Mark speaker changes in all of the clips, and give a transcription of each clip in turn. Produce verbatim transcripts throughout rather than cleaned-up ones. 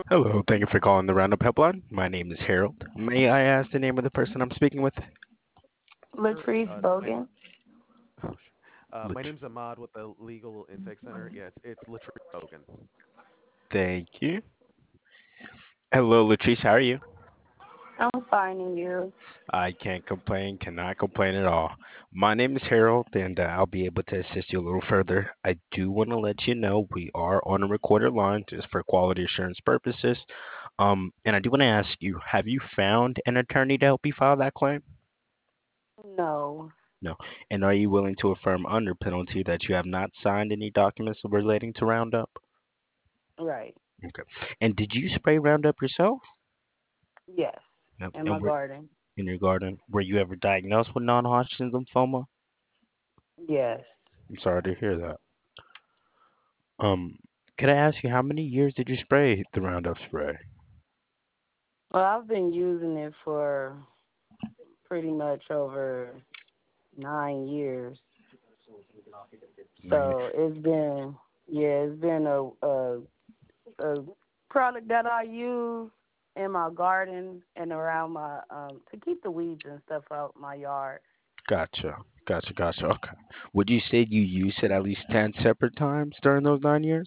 Speaker 1: Hello, thank you for calling the Roundup Helpline. My name is Harold. May I ask the name of the person I'm speaking with?
Speaker 2: Sure.
Speaker 3: Latrice
Speaker 2: Uh, my
Speaker 3: Bogan.
Speaker 2: oh, sh- uh, my
Speaker 1: Lat-
Speaker 2: name's Ahmad with the Legal Intake Center. Yeah, it's it's Latrice Bogan.
Speaker 1: Thank you. Hello, Latrice. How are you?
Speaker 3: I'm finding you.
Speaker 1: I can't complain, cannot complain at all. My name is Harold, and uh, I'll be able to assist you a little further. I do want to let you know we are on a recorded line just for quality assurance purposes. Um, and I do want to ask you, have you found an attorney to help you file that claim?
Speaker 3: No.
Speaker 1: No. And are you willing to affirm under penalty that you have not signed any documents relating to Roundup?
Speaker 3: Right.
Speaker 1: Okay. And did you spray Roundup yourself?
Speaker 3: Yes.
Speaker 1: Yep.
Speaker 3: In my
Speaker 1: And were
Speaker 3: garden.
Speaker 1: in your garden? Were you ever diagnosed with non-Hodgkin's lymphoma?
Speaker 3: Yes.
Speaker 1: I'm sorry to hear that. Um, could I ask you how many years did you spray the Roundup spray?
Speaker 3: Well, I've been using it for pretty much over nine years.
Speaker 1: Nine.
Speaker 3: So it's been, yeah, it's been a, a, a product that I use in my garden and around my, um, to keep the weeds and stuff out my yard.
Speaker 1: Gotcha. Gotcha. Gotcha. Okay. Would you say you used it at least ten separate times during those nine years?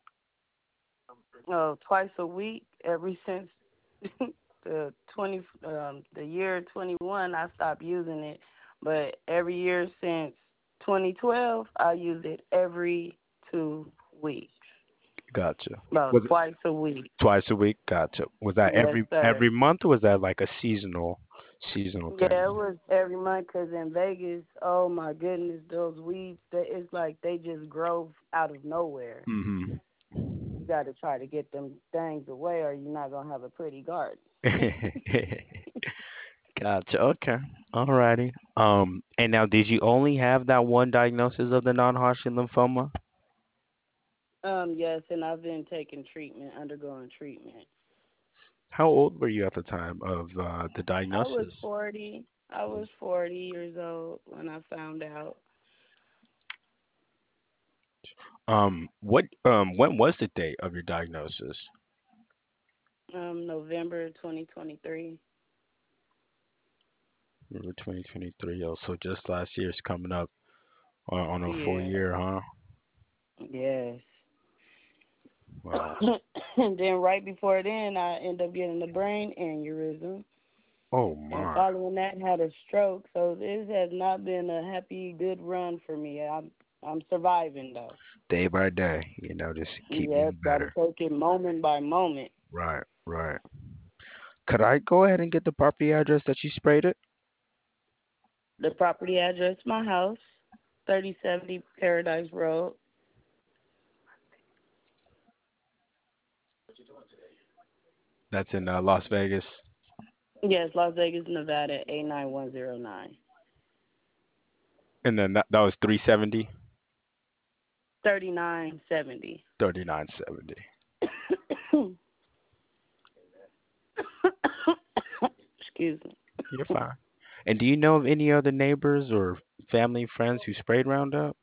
Speaker 3: Uh, twice a week ever since the twenty um the year twenty one I stopped using it, but every year since twenty twelve I use it every two weeks,
Speaker 1: Gotcha.
Speaker 3: about
Speaker 1: Was it
Speaker 3: twice a week.
Speaker 1: twice a week? Gotcha. Was that
Speaker 3: Yes,
Speaker 1: every
Speaker 3: sir.
Speaker 1: every month, or was that like a seasonal seasonal
Speaker 3: Yeah, it
Speaker 1: thing?
Speaker 3: was every month 'cause in Vegas, oh my goodness, those weeds, they, it's like they just grow out of nowhere.
Speaker 1: Mm-hmm.
Speaker 3: You got to try to get them things away, or you're not gonna have a pretty garden.
Speaker 1: Gotcha. Okay. Alrighty. Um, and now, did you only have that one diagnosis of the non-Hodgkin lymphoma?
Speaker 3: Um, yes, and I've been taking treatment, undergoing treatment.
Speaker 1: How old were you at the time of uh, the
Speaker 3: I was
Speaker 1: diagnosis?
Speaker 3: forty. I was forty years old when I found out.
Speaker 1: Um, what um, when was the date of your diagnosis?
Speaker 3: Um, November twenty twenty-three.
Speaker 1: November twenty twenty-three. Oh, so just last year is coming up on, on a full
Speaker 3: Yeah.
Speaker 1: year, huh?
Speaker 3: Yes.
Speaker 1: Wow.
Speaker 3: And then right before then, I ended up getting a brain aneurysm,
Speaker 1: Oh
Speaker 3: and
Speaker 1: my.
Speaker 3: following that, had a stroke. So this has not been a happy, good run for me. I'm I'm surviving though.
Speaker 1: Day by day, you know, just keep
Speaker 3: Yep,
Speaker 1: getting
Speaker 3: gotta
Speaker 1: better.
Speaker 3: take it moment by moment.
Speaker 1: Right, right. Could I go ahead and get the property address that you sprayed it?
Speaker 3: The property address, my house, thirty seventy Paradise Road.
Speaker 1: That's in uh, Las Vegas.
Speaker 3: Yes, Las Vegas, Nevada, eight nine one zero nine.
Speaker 1: And then that, that was three seventy,
Speaker 3: thirty-nine seventy.
Speaker 1: thirty-nine seventy.
Speaker 3: Excuse me.
Speaker 1: You're fine. And do you know of any other neighbors or family friends who sprayed Roundup?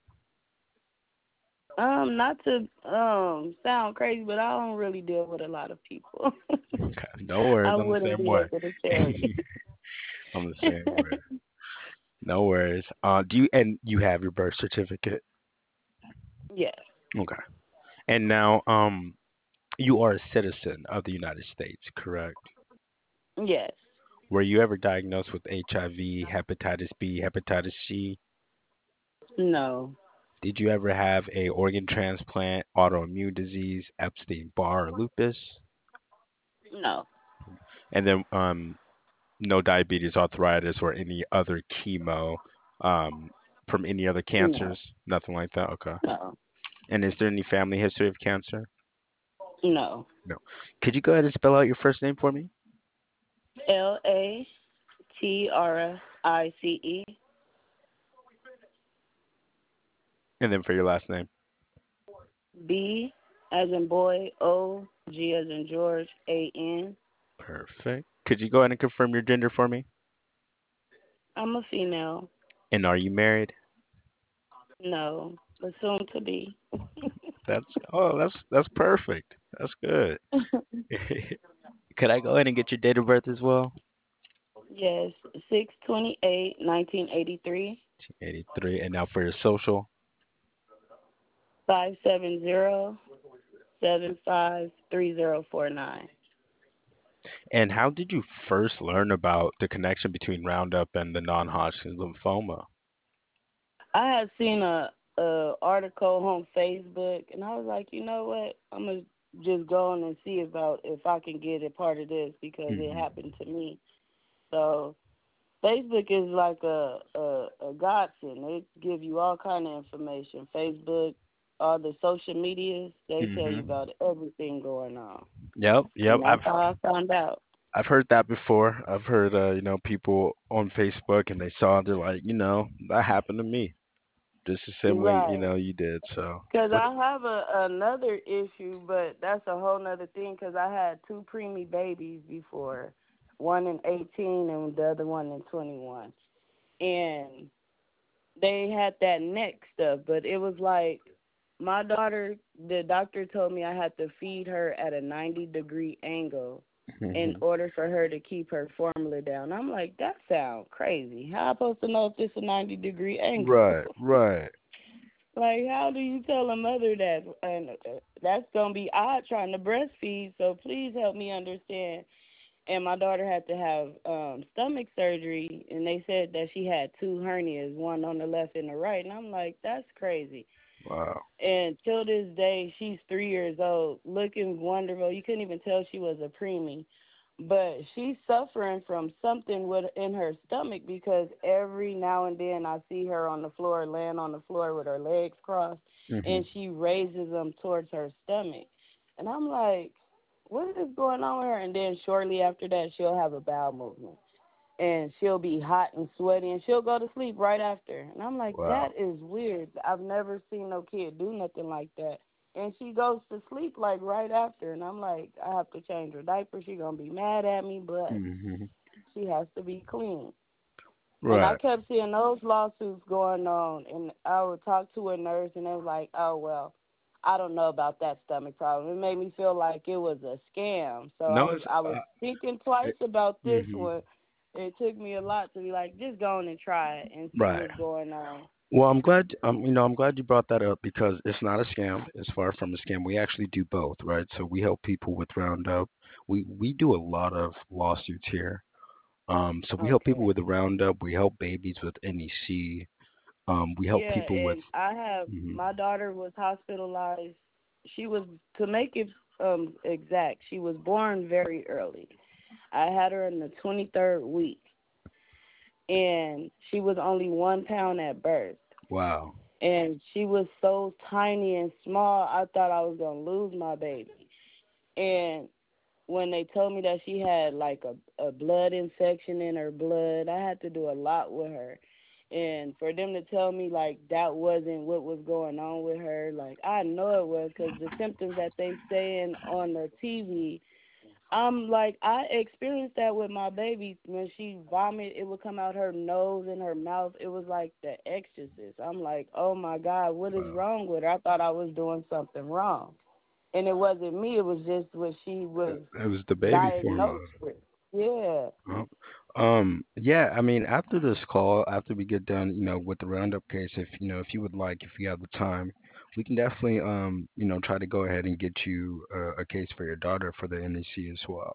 Speaker 3: Um, not to um sound crazy, but I don't really deal with a lot of people.
Speaker 1: Okay. No worries,
Speaker 3: I
Speaker 1: I'm the
Speaker 3: wouldn't
Speaker 1: same
Speaker 3: be
Speaker 1: way.
Speaker 3: able to tell you.
Speaker 1: I'm the same way. No worries. Uh, do you and you have your birth certificate?
Speaker 3: Yes.
Speaker 1: Okay. And now, um, you are a citizen of the United States, correct?
Speaker 3: Yes.
Speaker 1: Were you ever diagnosed with H I V, hepatitis B, hepatitis C?
Speaker 3: No.
Speaker 1: Did you ever have a organ transplant, autoimmune disease, Epstein-Barr, or lupus?
Speaker 3: No.
Speaker 1: And then, um, no diabetes, arthritis, or any other chemo, um, from any other
Speaker 3: No.
Speaker 1: cancers? Nothing like that. Okay.
Speaker 3: No.
Speaker 1: And is there any family history of cancer?
Speaker 3: No.
Speaker 1: No. Could you go ahead and spell out your first name for me?
Speaker 3: L A T R I C E.
Speaker 1: And then for your last name.
Speaker 3: B as in boy, O G as in George, A N.
Speaker 1: Perfect. Could you go ahead and confirm your gender for me?
Speaker 3: I'm a female.
Speaker 1: And are you married?
Speaker 3: No, but soon to be.
Speaker 1: That's oh, that's that's perfect. That's good. Could I go ahead and get your date of birth as well?
Speaker 3: Yes, six twenty eight, nineteen eighty three,
Speaker 1: eighty-three. And now for your social.
Speaker 3: five seven zero seven five three zero four nine.
Speaker 1: And how did you first learn about the connection between Roundup and the non-Hodgkin's lymphoma?
Speaker 3: I had seen a, a article on Facebook, and I was like, you know what? I'm gonna just go on and see about if I can get a part of this because it
Speaker 1: Hmm.
Speaker 3: happened to me. So Facebook is like a a, a godsend. They give you all kind of information. Facebook, all the social medias, they tell you
Speaker 1: Hmm.
Speaker 3: about everything going on,
Speaker 1: Yep, yep.
Speaker 3: and that's
Speaker 1: I've
Speaker 3: how I found out.
Speaker 1: I've heard that before. I've heard uh, you know, people on Facebook and they saw they're like, you know, that happened to me. Just the same way, you
Speaker 3: Right.
Speaker 1: know, you did. So,
Speaker 3: Because
Speaker 1: but
Speaker 3: I have a another issue, but that's a whole nother thing. Because I had two preemie babies before, one in eighteen and the other one in twenty-one, and they had that neck stuff. But it was like my daughter. The doctor told me I had to feed her at a ninety degree angle in
Speaker 1: hmm.
Speaker 3: order for her to keep her formula down. I'm like, that sounds crazy. How am I supposed to know if it's a ninety degree angle?
Speaker 1: Right, right.
Speaker 3: Like, how do you tell a mother that? And uh, that's gonna be odd trying to breastfeed. So please help me understand. And my daughter had to have um stomach surgery, and they said that she had two hernias, one on the left and the right. And I'm like, that's crazy.
Speaker 1: Wow.
Speaker 3: And till this day, she's three years old, looking wonderful. You couldn't even tell she was a preemie. But she's suffering from something with in her stomach because every now and then I see her on the floor, laying on the floor with her legs crossed,
Speaker 1: Hmm.
Speaker 3: and she raises them towards her stomach. And I'm like, what is going on with her? And then shortly after that, she'll have a bowel movement and she'll be hot and sweaty and she'll go to sleep right after. And I'm like, that
Speaker 1: Wow.
Speaker 3: is weird. I've never seen no kid do nothing like that. And she goes to sleep like right after, and I'm like, I have to change her diaper. She gonna be mad at me, but
Speaker 1: Hmm.
Speaker 3: she has to be clean. And I
Speaker 1: Right.
Speaker 3: kept seeing those lawsuits going on, and I would talk to a nurse, and they were like, oh well, I don't know about that stomach problem. It made me feel like it was a scam. So I
Speaker 1: No,
Speaker 3: was
Speaker 1: it's
Speaker 3: I was
Speaker 1: uh,
Speaker 3: thinking twice
Speaker 1: it,
Speaker 3: about this
Speaker 1: hmm.
Speaker 3: one. It took me a lot to be like, just go on and try it and see
Speaker 1: Right.
Speaker 3: what's going on.
Speaker 1: Well, I'm glad, um, you know, I'm glad you brought that up because it's not a scam. It's far from a scam. We actually do both, right? So we help people with Roundup. We we do a lot of lawsuits here. Um, so we help people
Speaker 3: Okay.
Speaker 1: with the Roundup. We help babies with N E C. Um, we help
Speaker 3: Yeah,
Speaker 1: people with.
Speaker 3: and I have
Speaker 1: Mhm.
Speaker 3: my daughter was hospitalized. She was to make it um exact. She was born very early. I had her in the twenty-third week, and she was only one pound at birth.
Speaker 1: Wow.
Speaker 3: And she was so tiny and small, I thought I was going to lose my baby. And when they told me that she had like a, a blood infection in her blood, I had to do a lot with her. And for them to tell me like that wasn't what was going on with her, like I know it was because the symptoms that they saying on the T V, I'm like, I experienced that with my baby. When she vomit, it would come out her nose and her mouth. It was like the exorcist. I'm like, oh my God, what is
Speaker 1: Wow.
Speaker 3: wrong with her? I thought I was doing something wrong. And it wasn't me, it was just what she was
Speaker 1: It, it was the baby formula.
Speaker 3: diagnosed with. Yeah.
Speaker 1: Well, Um, yeah, I mean, after this call, after we get done, you know, with the Roundup case, if you know, if you would like, if you have the time, we can definitely, um, you know, try to go ahead and get you uh, a case for your daughter for the N E C as well.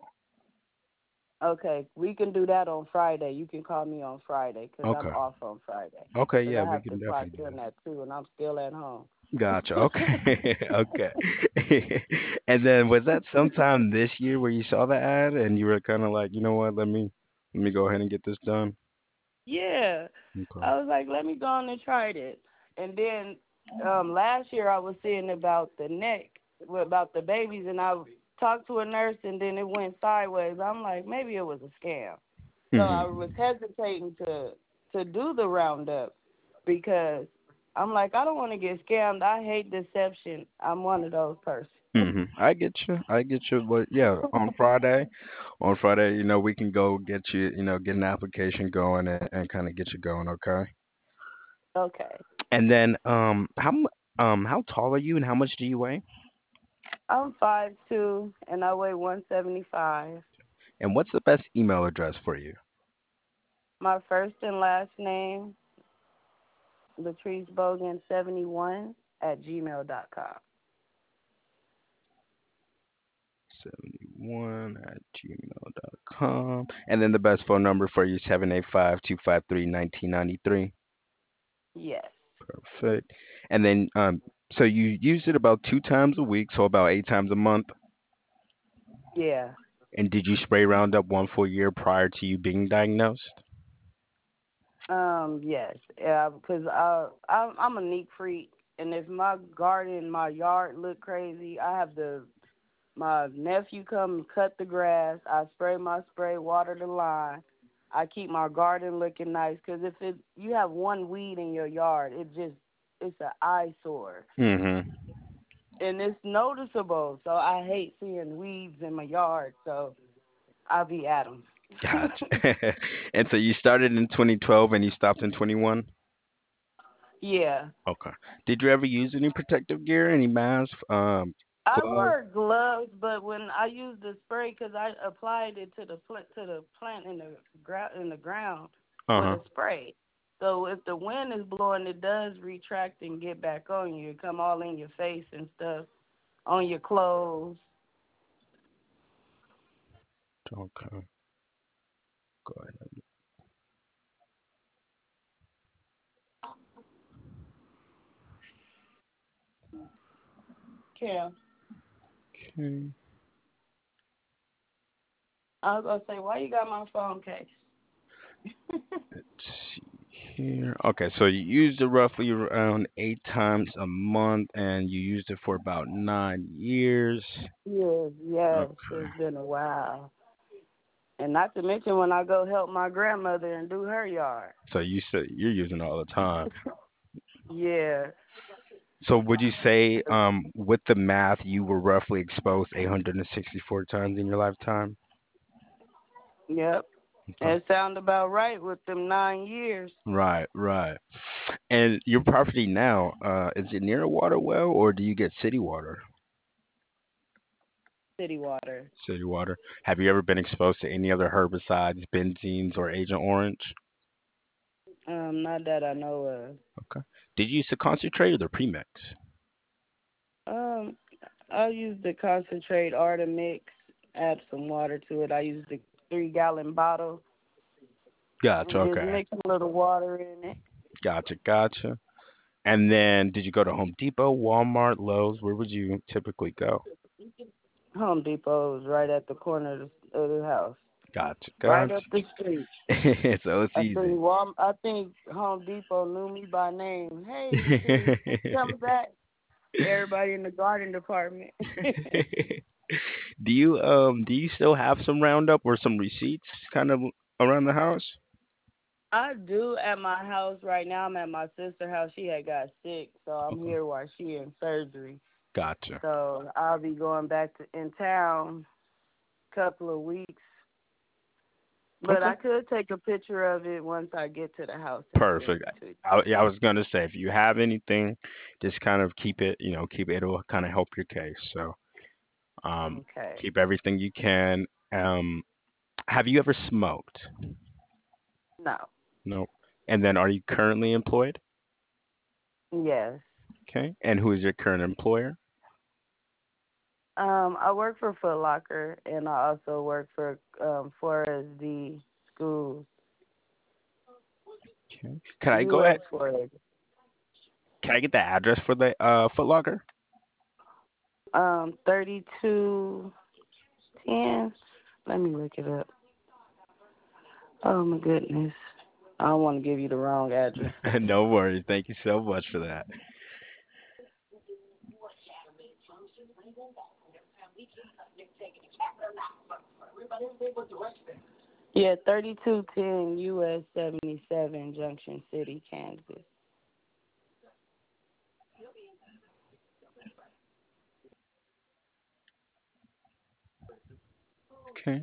Speaker 3: Okay, we can do that on Friday. You can call me on Friday 'cause I'm
Speaker 1: Okay.
Speaker 3: off on Friday.
Speaker 1: Okay,
Speaker 3: 'Cause
Speaker 1: yeah,
Speaker 3: I
Speaker 1: we
Speaker 3: have
Speaker 1: can
Speaker 3: to clock
Speaker 1: definitely do
Speaker 3: in
Speaker 1: that.
Speaker 3: at two, and I'm still at home.
Speaker 1: Gotcha. Okay. Okay. And then was that sometime this year where you saw the ad and you were kind of like, you know what, let me let me go ahead and get this done?
Speaker 3: Yeah.
Speaker 1: Okay.
Speaker 3: I was like, let me go on and try it. And then um last year I was seeing about the neck, well, about the babies, and I talked to a nurse, and then it went sideways. I'm like, maybe it was a scam. So I
Speaker 1: Hmm.
Speaker 3: was hesitating to to do the roundup because I'm like, I don't want to get scammed. I hate deception. I'm one of those persons.
Speaker 1: Hmm. I get you. I get you. But yeah, on Friday, on Friday, you know, we can go get you, you know, get an application going and, and kind of get you going, okay?
Speaker 3: Okay.
Speaker 1: And then, um, how mu- um, how tall are you and how much do you weigh?
Speaker 3: I'm five two and I weigh one seventy-five.
Speaker 1: And what's the best email address for you?
Speaker 3: My first and last name, Latrice Bogan seventy-one at gmail dot com.
Speaker 1: seventy-one at gmail dot com. And then the best phone number for you, seven eight five, two five three, one nine nine three.
Speaker 3: Yes.
Speaker 1: Perfect. And then, um, so you use it about two times a week, so about eight times a month.
Speaker 3: Yeah.
Speaker 1: And did you spray Roundup one full year prior to you being diagnosed?
Speaker 3: Um. Yes. Yeah. Because I, I'm, I'm a neat freak, and if my garden, my yard look crazy, I have to. My nephew come and cut the grass. I spray my spray, water the lawn. I keep my garden looking nice. Because if it, you have one weed in your yard, it just it's an eyesore,
Speaker 1: Mm-hmm.
Speaker 3: and it's noticeable. So I hate seeing weeds in my yard. So I'll be at 'em.
Speaker 1: Gotcha. And so you started in twenty twelve and you stopped in twenty-one?
Speaker 3: Yeah.
Speaker 1: Okay. Did you ever use any protective gear, any masks, um,
Speaker 3: I
Speaker 1: gloves?
Speaker 3: wear gloves, but when I use the spray, because I applied it to the plant to the plant in the gra- in the ground with
Speaker 1: Uh-huh.
Speaker 3: a spray. So if the wind is blowing, it does retract and get back on you. It come all in your face and stuff, on your clothes.
Speaker 1: Okay. Go ahead.
Speaker 3: Kim,
Speaker 1: Okay.
Speaker 3: I was gonna say, why you got my phone case?
Speaker 1: Let's see here. Okay, so you used it roughly around eight times a month, and you used it for about nine years.
Speaker 3: Yes, yes,
Speaker 1: Okay.
Speaker 3: it's been a while. And not to mention when I go help my grandmother and do her yard.
Speaker 1: So you said you're using it all the time.
Speaker 3: Yeah.
Speaker 1: So would you say, um, with the math, you were roughly exposed eight hundred sixty-four times in your lifetime?
Speaker 3: Yep.
Speaker 1: Okay.
Speaker 3: That sound about right with them nine years.
Speaker 1: Right, right. And your property now, uh, is it near a water well or do you get city water?
Speaker 3: City water.
Speaker 1: City water. Have you ever been exposed to any other herbicides, benzenes, or Agent Orange?
Speaker 3: Um, not that I know of.
Speaker 1: Okay. Did you use the concentrate or the premix?
Speaker 3: Um, I use the concentrate or the mix, add some water to it. I use the three gallon bottle
Speaker 1: Gotcha.
Speaker 3: and just
Speaker 1: Okay.
Speaker 3: mix a little water in it.
Speaker 1: Gotcha. Gotcha. And then did you go to Home Depot, Walmart, Lowe's? Where would you typically go?
Speaker 3: Home Depot is right at the corner of the, of the house,
Speaker 1: Gotcha.
Speaker 3: right up
Speaker 1: Gotcha.
Speaker 3: the street.
Speaker 1: So it's
Speaker 3: I think
Speaker 1: easy.
Speaker 3: Wal- I think Home Depot knew me by name. Hey, Latrice, come back. Everybody in the garden department.
Speaker 1: Do you um do you still have some Roundup or some receipts kind of around the house?
Speaker 3: I do at my house right now. I'm at my sister's house. She had got sick, so I'm
Speaker 1: Okay.
Speaker 3: here while she in surgery.
Speaker 1: Gotcha.
Speaker 3: So I'll be going back to in town couple of weeks. But
Speaker 1: Okay.
Speaker 3: I could take a picture of it once I get to the house and send
Speaker 1: Perfect.
Speaker 3: it to you.
Speaker 1: I, yeah, I was gonna say if you have anything, just kind of keep it, you know, keep it. It'll kind of help your case. So, um,
Speaker 3: Okay.
Speaker 1: keep everything you can. Um, have you ever smoked?
Speaker 3: No.
Speaker 1: No. And then, are you currently employed?
Speaker 3: Yes.
Speaker 1: Okay. And who is your current employer?
Speaker 3: Um, I work for Foot Locker and I also work for um Forest D Schools.
Speaker 1: Okay. Can I go
Speaker 3: U S
Speaker 1: ahead?
Speaker 3: Forest.
Speaker 1: Can I get the address for the uh Foot Locker?
Speaker 3: Um, thirty two ten. Let me look it up. Oh my goodness. I don't want to give you the wrong address.
Speaker 1: No worries. Thank you so much for that.
Speaker 3: Yeah, thirty two ten U S seventy seven Junction City, Kansas.
Speaker 1: Okay.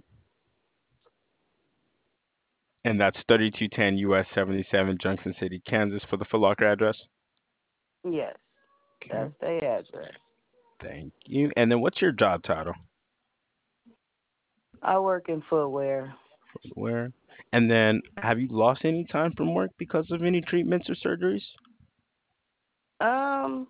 Speaker 1: And that's thirty-two ten U S seventy-seven Junction City, Kansas for the Foot Locker address.
Speaker 3: Yes,
Speaker 1: Okay.
Speaker 3: that's the address.
Speaker 1: Thank you. And then what's your job title?
Speaker 3: I work in footwear.
Speaker 1: Where? And then have you lost any time from work because of any treatments or surgeries?
Speaker 3: Um,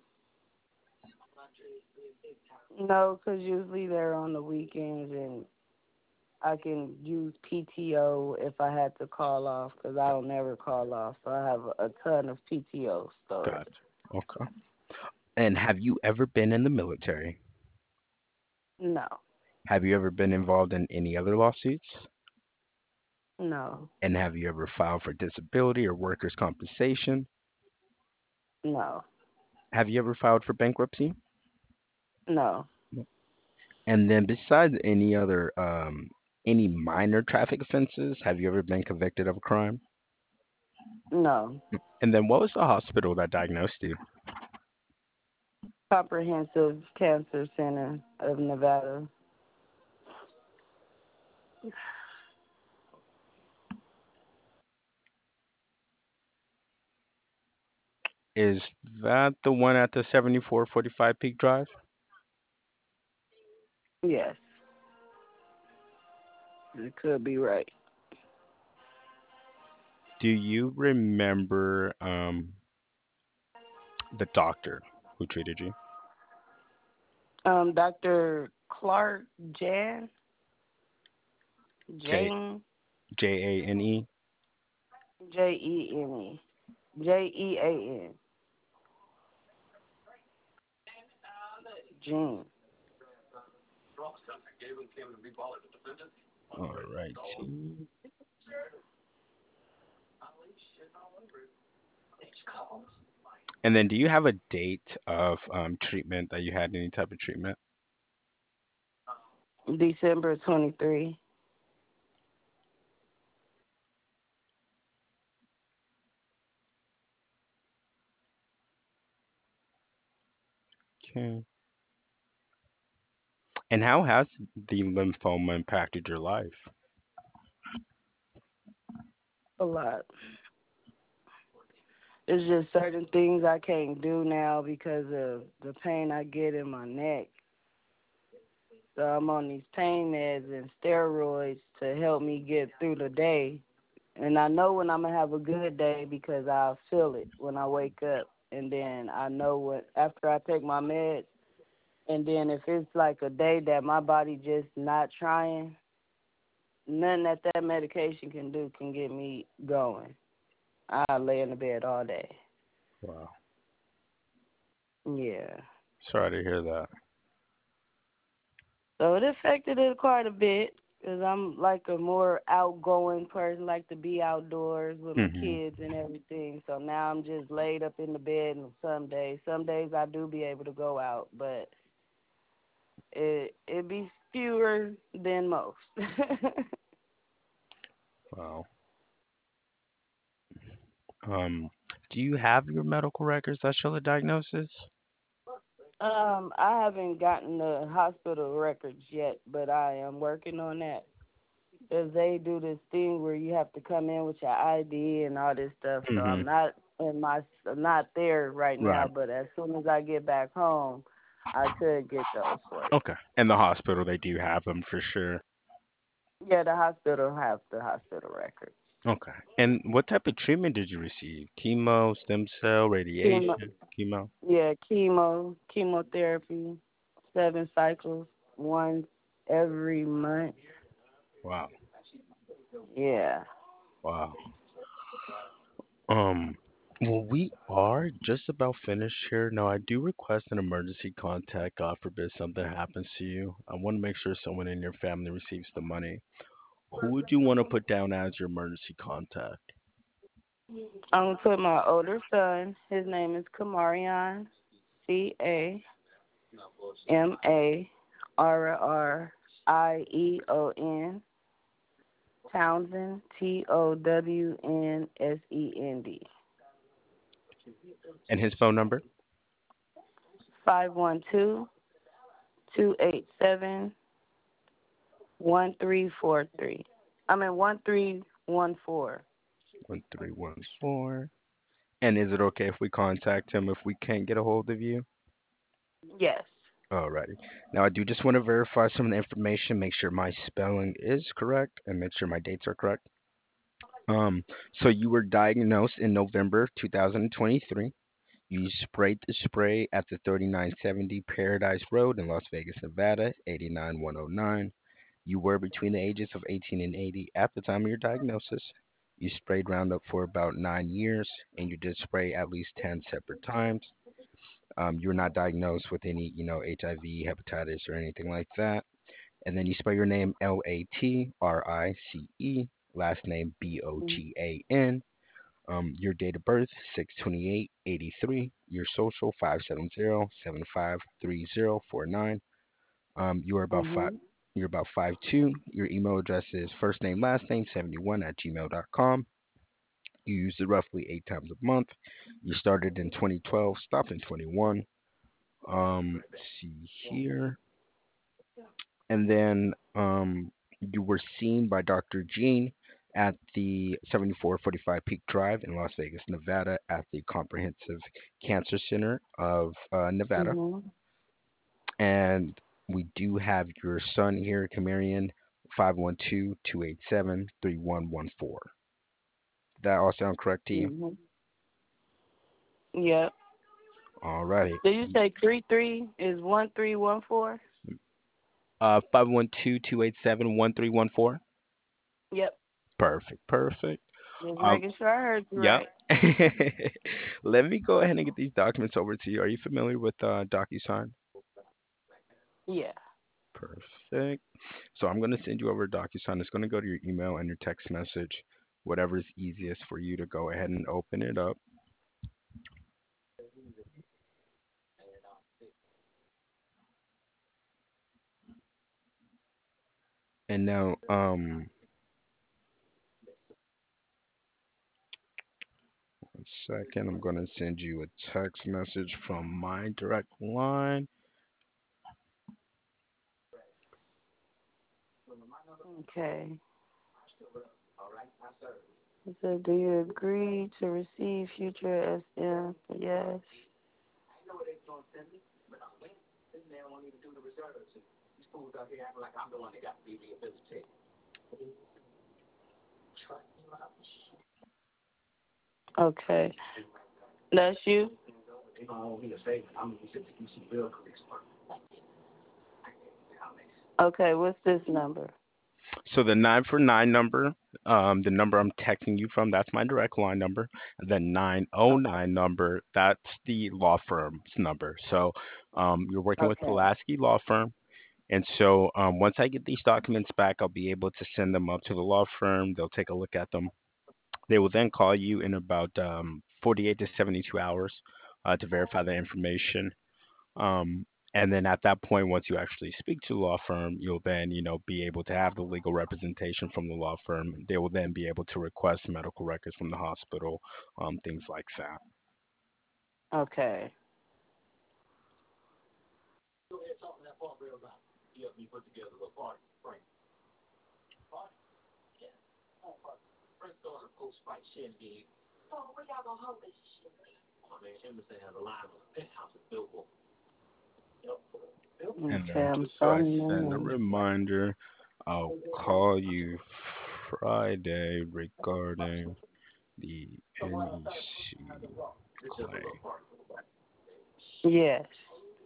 Speaker 3: no, 'cause usually they're on the weekends, and I can use P T O if I had to call off, 'cause I don't never call off. So I have a, a ton of P T O
Speaker 1: Gotcha.
Speaker 3: stored.
Speaker 1: Okay. And have you ever been in the military?
Speaker 3: No,
Speaker 1: Have you ever been involved in any other lawsuits?
Speaker 3: no,
Speaker 1: And have you ever filed for disability or workers' compensation?
Speaker 3: no,
Speaker 1: Have you ever filed for bankruptcy?
Speaker 3: no,
Speaker 1: No. And then besides any other um any minor traffic offenses, have you ever been convicted of a crime?
Speaker 3: no.
Speaker 1: And then what was the hospital that diagnosed you?
Speaker 3: Comprehensive Cancer Center of Nevada.
Speaker 1: Is that the one at the seventy-four forty-five Peak Drive?
Speaker 3: Yes, it could be right.
Speaker 1: Do you remember um the doctor who treated you?
Speaker 3: Um, Doctor Clark Jan
Speaker 1: J
Speaker 3: Jane
Speaker 1: J A N E.
Speaker 3: J E N E J E A N Jean.
Speaker 1: All right. And then do you have a date of um treatment that you had any type of treatment?
Speaker 3: December twenty three.
Speaker 1: Okay. And how has the lymphoma impacted your life?
Speaker 3: A lot. It's just certain things I can't do now because of the pain I get in my neck. So I'm on these pain meds and steroids to help me get through the day. And I know when I'm gonna have a good day because I'll feel it when I wake up. And then I know what after I take my meds. And then if it's like a day that my body just not trying, nothing that that medication can do can get me going. I lay in the bed all day.
Speaker 1: Wow.
Speaker 3: Yeah.
Speaker 1: Sorry to hear that.
Speaker 3: So it affected it quite a bit because I'm like a more outgoing person, like to be outdoors with my
Speaker 1: Mhm.
Speaker 3: kids and everything. So now I'm just laid up in the bed and some days. Some days I do be able to go out, but it it be fewer than most.
Speaker 1: Wow. Um, do you have your medical records that show the diagnosis?
Speaker 3: um, I haven't gotten the hospital records yet, but I am working on that. Cause they do this thing where you have to come in with your I D and all this stuff. So I'm
Speaker 1: Mhm.
Speaker 3: not in my, I'm not there right now.
Speaker 1: Right.
Speaker 3: But as soon as I get back home, I could get those for you.
Speaker 1: Okay. And the hospital, they do have them for sure.
Speaker 3: Yeah, the hospital have the hospital records.
Speaker 1: Okay. And what type of treatment did you receive? Chemo, stem cell,
Speaker 3: Chemo,
Speaker 1: radiation, chemo?
Speaker 3: yeah, chemo, chemotherapy, seven cycles, once every month.
Speaker 1: Wow.
Speaker 3: Yeah.
Speaker 1: Wow. Um, well, we are just about finished here. Now, I do request an emergency contact. God forbid something happens to you. I want to make sure someone in your family receives the money. Who would you want to put down as your emergency contact?
Speaker 3: I'm gonna put my older son. His name is Kamarion. C A M A R R I E O N Townsend T O W N S E N D.
Speaker 1: And his phone number?
Speaker 3: Five one two two eight seven one three four three. I mean one three one four.
Speaker 1: one three one four. And is it okay if we contact him if we can't get a hold of you?
Speaker 3: Yes.
Speaker 1: Alrighty. Now I do just want to verify some of the information, make sure my spelling is correct, and make sure my dates are correct. Um, so you were diagnosed in November two thousand twenty-three. You sprayed the spray at the thirty-nine seventy Paradise Road in Las Vegas, Nevada, eight nine one oh nine. You were between the ages of eighteen and eighty at the time of your diagnosis. You sprayed Roundup for about nine years, and you did spray at least ten separate times. Um, you were not diagnosed with any, you know, H I V, hepatitis, or anything like that. And then you spell your name L A T R I C E, last name B O G A N. Um, your date of birth six twenty-eight eighty-three. Your social five seven zero seven five three zero four nine. Um, you are about five.
Speaker 3: Mhm.
Speaker 1: You're about five two. Your email address is first name last name seventy-one at gmail dot com. You use it roughly eight times a month. You started in twenty twelve, stopped in twenty-one. Um, let's see here. And then um, you were seen by doctor Jean at the seventy-four forty-five Peak Drive in Las Vegas, Nevada, at the Comprehensive Cancer Center of uh, Nevada.
Speaker 3: Mhm.
Speaker 1: And we do have your son here, Camarion, five one two, two eight seven, three one one four. That all sound correct to you?
Speaker 3: Mhm. Yep.
Speaker 1: Alrighty.
Speaker 3: Did you say three three is one three one four?
Speaker 1: Uh, five one two, two eight seven, one three one four.
Speaker 3: Yep.
Speaker 1: Perfect, perfect.
Speaker 3: Just
Speaker 1: Um,
Speaker 3: making sure I heard you
Speaker 1: Yep.
Speaker 3: right.
Speaker 1: Let me go ahead and get these documents over to you. Are you familiar with uh, DocuSign?
Speaker 3: Yeah.
Speaker 1: Perfect. So I'm going to send you over DocuSign. It's going to go to your email and your text message, whatever is easiest for you to go ahead and open it up. And now, um, one second, I'm going to send you a text message from my direct line.
Speaker 3: Okay. It said, do you agree to receive future S M? Yes. Okay. That's you? Okay, what's this number?
Speaker 1: So the nine for nine number, um, the number I'm texting you from, that's my direct line number. The nine oh nine number, that's the law firm's number. So um, you're working with
Speaker 3: Okay.
Speaker 1: Pulaski Law Firm. And so um, once I get these documents back, I'll be able to send them up to the law firm. They'll take a look at them. They will then call you in about um, forty-eight to seventy-two hours uh, to verify the information. Um, and then at that point, once you actually speak to the law firm, you'll then, you know, be able to have the legal representation from the law firm. They will then be able to request medical records from the hospital, um, things like that.
Speaker 3: Okay.
Speaker 1: And
Speaker 3: Okay,
Speaker 1: then
Speaker 3: I'm
Speaker 1: just so I
Speaker 3: starting
Speaker 1: send a
Speaker 3: now.
Speaker 1: reminder, I'll call you Friday regarding the N E C claim
Speaker 3: Yes.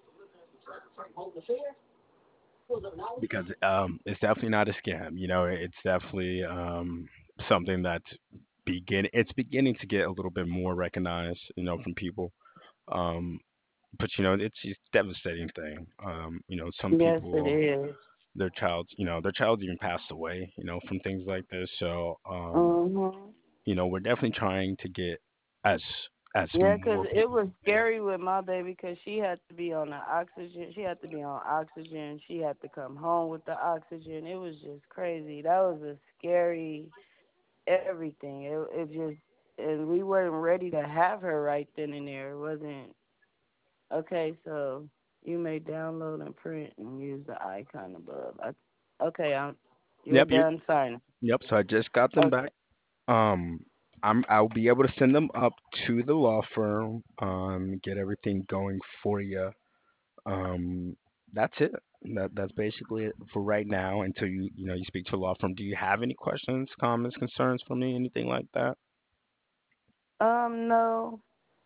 Speaker 1: because um, it's definitely not a scam. You know, it's definitely um, something that's begin it's beginning to get a little bit more recognized. You know, from people. Um, but you know, it's it's a devastating thing. Um, you know, some
Speaker 3: Yes, it
Speaker 1: people
Speaker 3: is.
Speaker 1: their child's you know their child even passed away. You know, from things like this. So um,
Speaker 3: Mhm.
Speaker 1: you know, we're definitely trying to get as as
Speaker 3: Yeah, 'cause
Speaker 1: more
Speaker 3: it
Speaker 1: people.
Speaker 3: was scary with my baby 'cause she had to be on the oxygen. She had to be on oxygen. She had to come home with the oxygen. It was just crazy. That was a scary everything. It it just and we weren't ready to have her right then and there. It wasn't okay. So you may download and print and use the icon above. I, okay, I'm. You're
Speaker 1: Yep, you
Speaker 3: done signing.
Speaker 1: yep. So I just got them
Speaker 3: Okay.
Speaker 1: back. Um, I'm I'll be able to send them up to the law firm. Um, get everything going for you. Um, That's it. That that's basically it for right now until you you know you speak to a law firm. Do you have any questions, comments, concerns for me, anything like that?
Speaker 3: Um, no.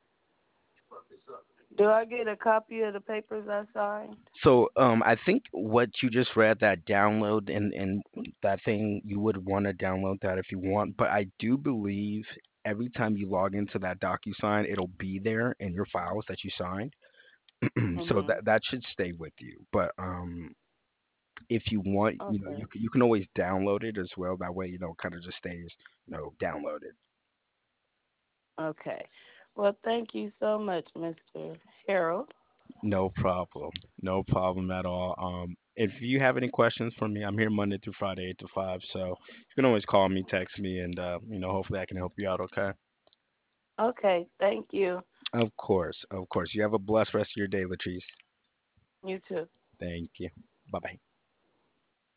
Speaker 3: Do I get a copy of the papers I signed?
Speaker 1: So um I think what you just read, that download and and that thing, you would want to download that if you want, but I do believe every time you log into that DocuSign, it'll be there in your files that you signed. So
Speaker 3: Mhm.
Speaker 1: that that should stay with you. But um if you want, you know, you
Speaker 3: Okay.
Speaker 1: can, you can always download it as well. That way, you know, kind of just stays, you know, downloaded.
Speaker 3: Okay. Well, thank you so much, mister Harold.
Speaker 1: No problem. No problem at all. Um, if you have any questions for me, I'm here Monday through Friday, eight to five. So you can always call me, text me, and uh, you know, hopefully I can help you out. Okay.
Speaker 3: Okay. Thank you.
Speaker 1: Of course, of course. You have a blessed rest of your day, Latrice.
Speaker 3: You too.
Speaker 1: Thank you. Bye bye.